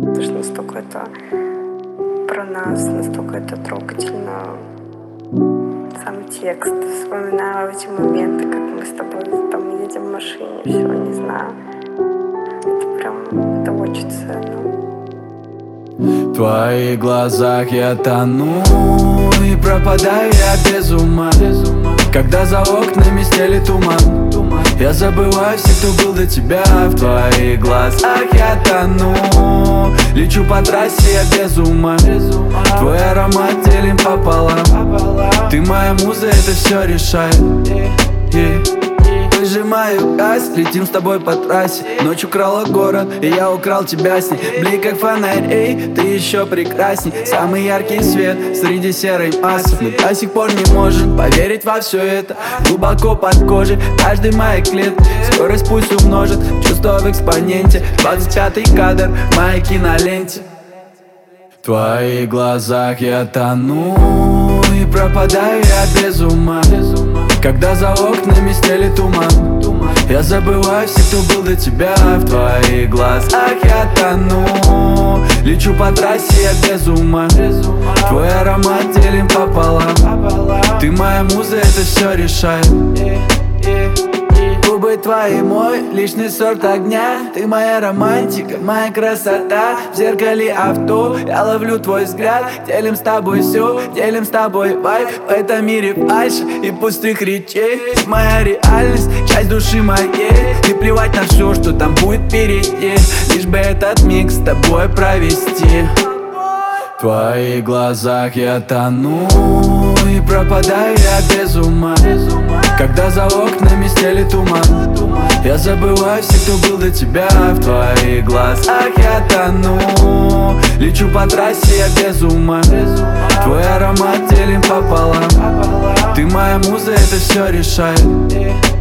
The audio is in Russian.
Потому что настолько это про нас, настолько это трогательно. Сам текст. Вспоминаю эти моменты, как мы с тобой там едем в машине, все, не знаю. Это прям, это очень ценно. В твоих глазах я тону и пропадаю я без ума. Когда за окнами стелит туман, я забываю всех, кто был до тебя. В твоих глазах я тону, лечу по трассе я без ума. Твой аромат делим пополам. Ты моя муза, это все решает. Выжимаю газ, летим с тобой по трассе. Ночь украла город, и я украл тебя с ней. Блик как фонарь, эй, ты еще прекрасней. Самый яркий свет среди серой массы. Мы до сих пор не можем поверить во все это. Глубоко под кожей, каждый моей клетки. Скорость пусть умножит, чувство в экспоненте. 25-й кадр в моей киноленте. В твоих глазах я тону и пропадаю я без ума. Когда за окнами стелит туман, я забываю всех, кто был до тебя. В твоих глазах я тону, лечу по трассе я без ума. Твой аромат делим пополам. Ты моя муза, это все решает. Губы твои мой личный сорт огня. Ты моя романтика, моя красота. В зеркале авто я ловлю твой взгляд. Делим с тобой все, делим с тобой вайб. В этом мире фальши и пустых речей. Моя реальность, часть души моей. И плевать на все, что там будет впереди. Лишь бы этот миг с тобой провести. В твоих глазах я тону и пропадаю я без ума. Когда за окнами стелит туман, я забываю всех, кто был до тебя. В твоих глазах я тону, лечу по трассе я без ума. Твой аромат делим пополам. Ты моя муза, это все решает.